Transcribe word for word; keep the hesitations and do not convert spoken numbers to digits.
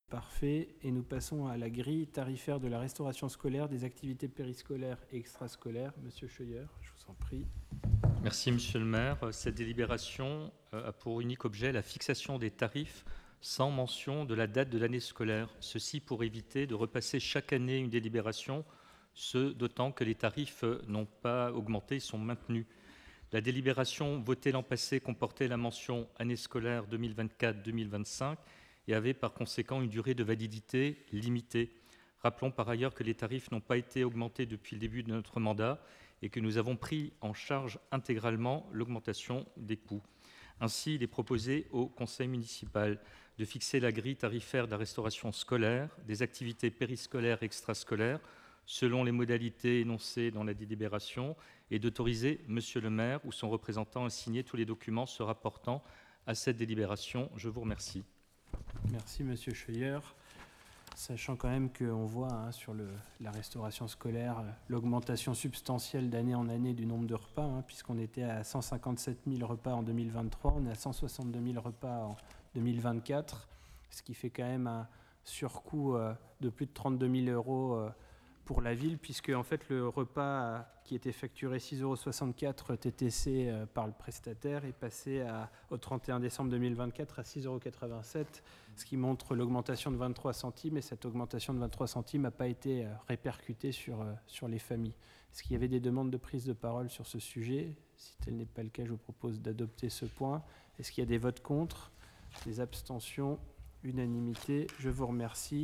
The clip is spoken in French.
Parfait. Et nous passons à la grille tarifaire de la restauration scolaire, des activités périscolaires et extrascolaires. Monsieur Scheuer, je vous en prie. Merci, Monsieur le maire. Cette délibération a pour unique objet la fixation des tarifs sans mention de la date de l'année scolaire. Ceci pour éviter de repasser chaque année une délibération, ce d'autant que les tarifs n'ont pas augmenté, sont maintenus. La délibération votée l'an passé comportait la mention année scolaire deux mille vingt-quatre deux mille vingt-cinq et avait par conséquent une durée de validité limitée. Rappelons par ailleurs que les tarifs n'ont pas été augmentés depuis le début de notre mandat et que nous avons pris en charge intégralement l'augmentation des coûts. Ainsi, il est proposé au conseil municipal de fixer la grille tarifaire de la restauration scolaire, des activités périscolaires et extrascolaires, selon les modalités énoncées dans la délibération, et d'autoriser Monsieur le maire ou son représentant à signer tous les documents se rapportant à cette délibération. Je vous remercie. Merci, Monsieur Scheuer. Sachant quand même qu'on voit hein, sur le, la restauration scolaire l'augmentation substantielle d'année en année du nombre de repas, hein, puisqu'on était à cent cinquante-sept mille repas en deux mille vingt-trois, on est à cent soixante-deux mille repas en deux mille vingt-quatre, ce qui fait quand même un surcoût euh, de plus de trente-deux mille euros euh, pour la ville, puisque en fait le repas euh, qui était facturé six euros soixante-quatre T T C euh, par le prestataire est passé à, au trente et un décembre deux mille vingt-quatre à six euros quatre-vingt-sept, ce qui montre l'augmentation de vingt-trois centimes, et cette augmentation de vingt-trois centimes n'a pas été euh, répercutée sur, euh, sur les familles. Est-ce qu'il y avait des demandes de prise de parole sur ce sujet? Si tel n'est pas le cas, je vous propose d'adopter ce point. Est-ce qu'il y a des votes contre? Des abstentions? Unanimité. Je vous remercie.